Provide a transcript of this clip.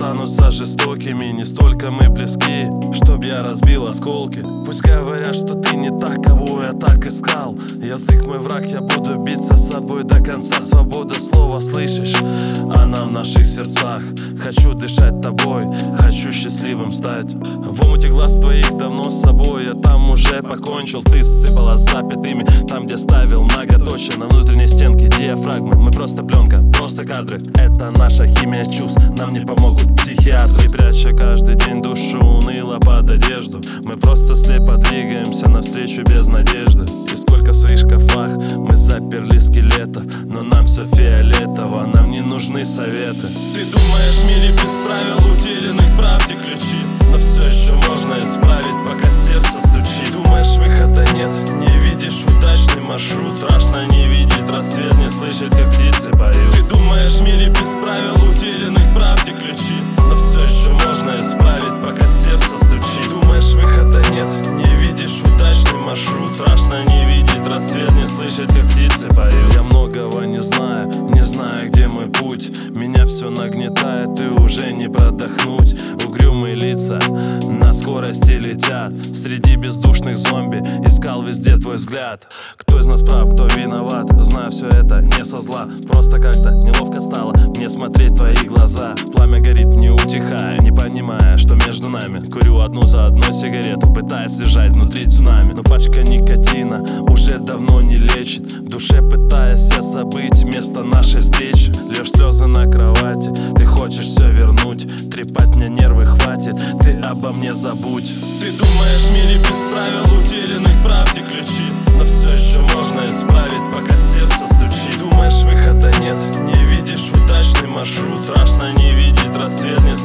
останутся жестокими. Не столько мы близки, чтоб я разбил осколки. Пусть говорят, что ты не та, кого я так искал. Язык мой враг, я буду биться с собой до конца. Свобода слова, слышишь? Она в наших сердцах. Хочу дышать тобой, хочу счастливым стать. В омуте глаз твоих давно с собой я там уже покончил. Ты сыпала запятыми там, где ставил многоточие. На внутренней стенке диафрагмы. Мы просто пленка, просто кадры. Это наша химия чувств, нам не помогут психиатры. Пряча каждый день душу уныло под одежду. Мы просто слепо двигаемся навстречу без надежды. И сколько в своих шкафах мы заперли скелетов, но нам все фиолетово, нам не нужны советы. Ты думаешь, в мире без правил утерянных правде ключи, но все еще можно исправить, пока сердце стучит. Думаешь, выхода нет, не видишь удачный маршрут. Страшно не видеть рассвет, не слышать, как птицы поют. Ты думаешь, в мире без правил утерянных правде ключи, но все еще можно исправить, пока сердце стучит. Думаешь, выхода нет, не видишь удачный маршрут. Страшно не видеть рассвет, не слышать, как птицы поют. Я многого не знаю, где мой путь. Меня все нагнетает и уже не продохнуть. Угрюмые лица на скорости летят среди бездушных зомби. Искал везде твой взгляд. Кто из нас прав, кто виноват? Знаю, все это не со зла. Просто как-то неловко стало мне смотреть в твои глаза. Пламя горит, не утихая, не понимая, что между нами. Курю одну за одной сигарету, пытаясь держать внутри цунами. Но пачка никотина уже давно не лечит. В душе пытаясь я забыть место нашей встречи. Лишь слезы на кровати, ты хочешь все вернуть. Трепать мне нервы хватит, ты обо мне забудь. Ты думаешь, в мире без правил утерянных правде ключи, но все еще можно исправить, пока сердце стучит. Думаешь, выхода нет, не видишь удачный маршрут. Страшно не видеть рассвет, не